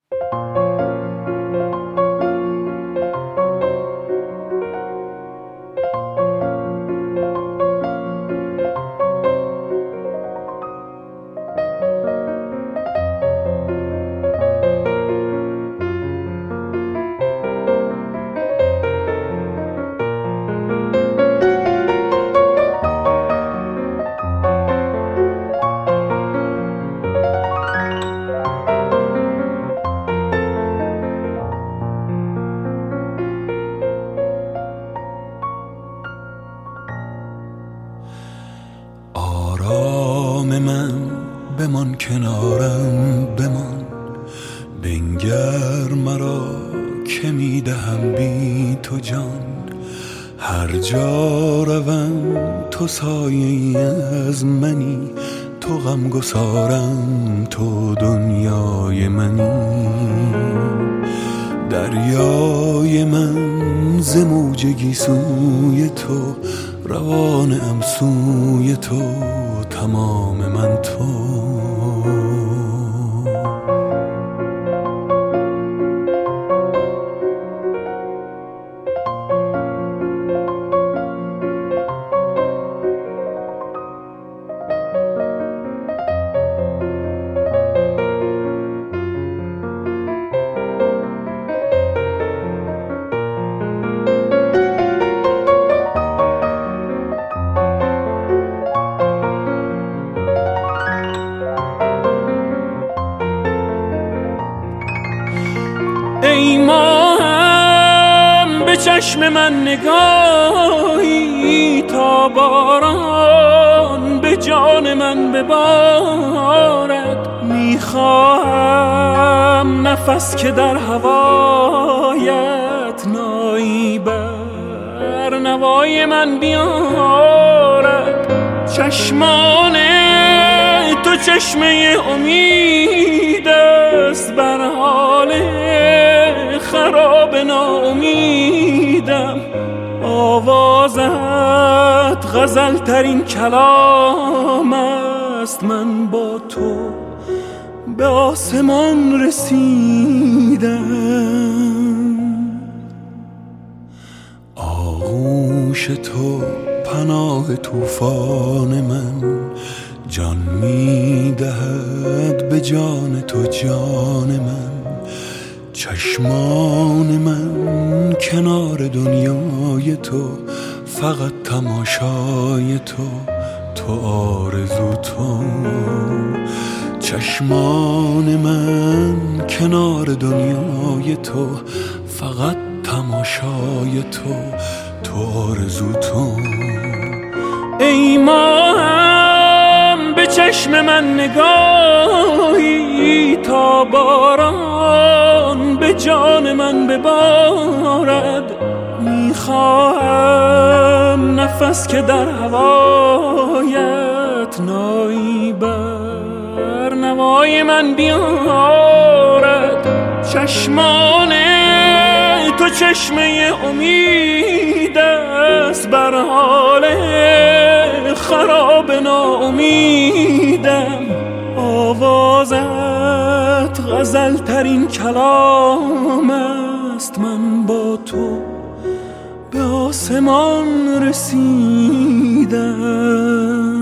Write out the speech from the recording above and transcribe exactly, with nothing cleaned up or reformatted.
آرام من بمان، کنارم بمان، بنگر مرا که میدهم بی تو جان. هر جا روم تو سایه از منی، تو غم گسارم، تو دنیای منی. دریای من ز موج گیسوی تو، روانم سوی تو، تمام من تو. ای ماهم به چشم من نگاهی، تا باران به جان من ببارد. میخواهم نفس که در هوایت نایی بر نوای من بیارد. چشمان تو چشمه امید است، بر حال خراب ناامیدم. آوازت غزل ترین کلام است، من با تو به آسمان رسیدم. آغوش تو پناه طوفان من، جان میدهد به جان تو جان من. چشمان من کنار دنیای تو، فقط تماشای تو، تو آرزو تو. چشمان من کنار دنیای تو، فقط تماشای تو، تو آرزو تو. ای ماهم به چشم من نگاهی، تا باران به جان من ببارد. میخواهم نفس که در هوایت نایی بر نوای من بیارد. چشمان تو چشمه امید است، بر حال خراب ناامیدم. آوازت غزل ترین کلام است، من با تو به آسمان رسیدم.